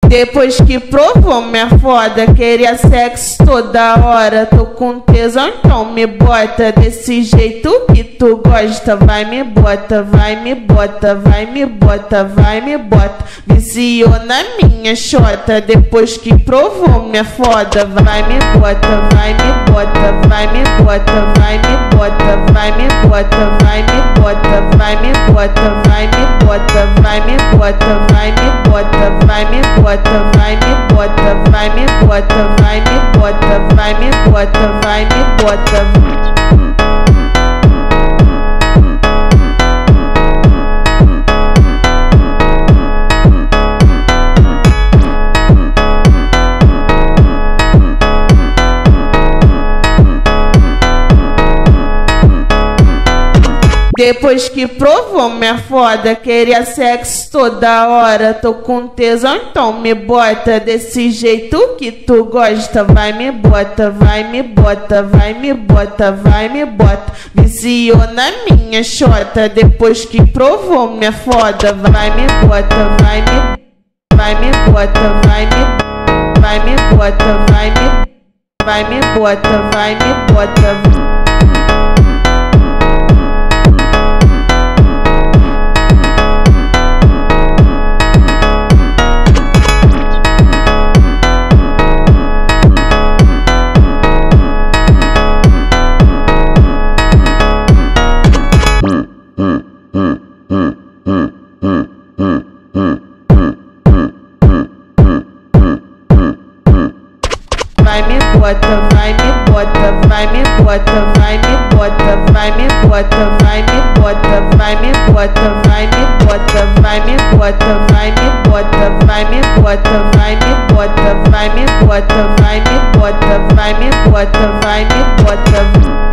Depois que provou minha foda, queria sexo toda hora. Tô com tesão, então me bota desse jeito que tu gosta. Vai me bota, vai me bota, vai me bota, vai me bota. Viciou na minha xota. Depois que provou minha foda, vai me bota, vai me bota, vai me bota, vai me bota, vai me bota, vai me bota, vai me bota, vai me bota, vai me bota, vai me bota, vai me bota, vai me bota, vai me bota, vai me bota, vai me bota, vai me bota. Depois que provou minha foda, queria sexo toda hora. Tô com tesão, então me bota desse jeito que tu gosta. Vai me bota, vai me bota, vai me bota, vai me bota. Viciou na minha xota. Depois que provou minha foda, vai me bota, vai me bota, vai me bota, vai me bota, vai me bota, vai me bota. Vai me bota, vai me bota, vai me bota, vai me bota, vai me bota, vai me bota, vai me bota, vai me bota, vai me bota, vai me bota, vai me bota, vai me bota, vai me bota, vai me bota, vai me bota, vai me bota.